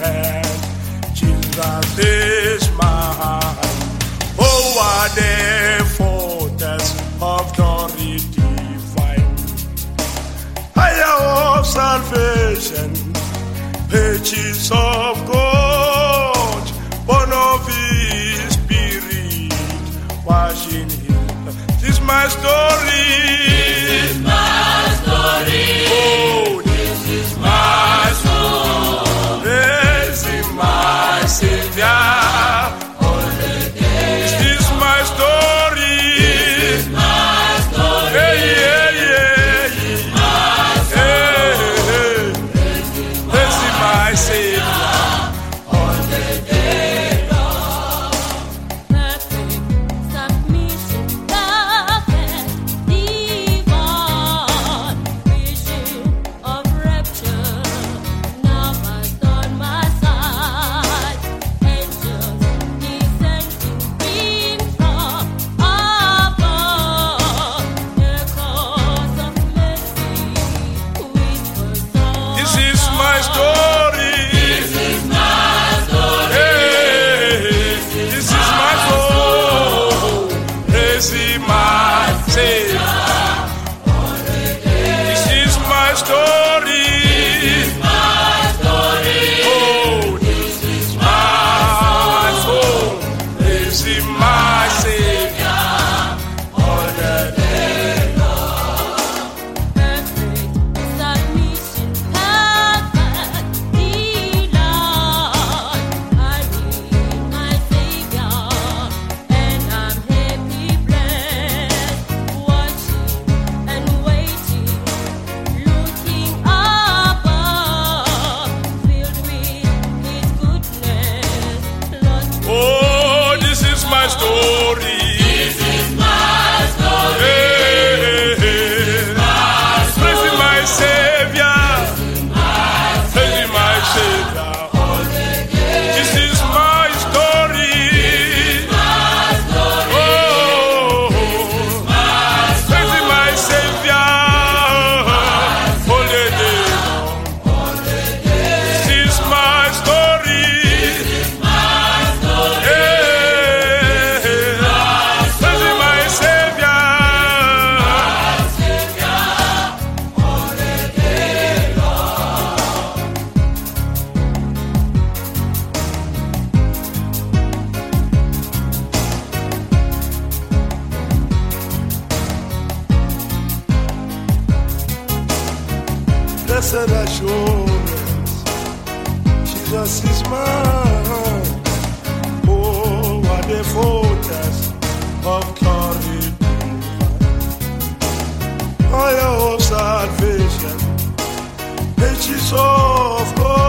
blessed. Jesus is mine. Oh, what a fortress of glory divine. Higher of salvation, pages of God, born of His Spirit, washing Him. This is my story. This is my story. Oh, This is my song. this is my Savior. All the days. This is my story. This is my story. Hey, yeah, yeah, This is my hey, song. hey. This is This is my Savior. all the day long. Perfect submission, perfect divine vision of rapture. Now has on my side. Angels descending in from above. The cause of mercy whispers on. This is my story. This is my story. Hey, this is my soul. This is my Savior. This is my story. My story. Oh, This is my soul. This is my Savior. All the day. Perfect submission, perfect delight. I need my Savior, and I'm happy, blessed, watching and waiting, looking above, filled with His goodness, lost Oh, this is my story. This is my story. Hey, praising my Savior. Praising my Savior. This is my story. Oh, praising my Savior. All the day long. This is my story. Hey, praising my Savior. Blessed assurance, Jesus is mine. Oh, what a fortress of glory divine. Fire of salvation, pages of God.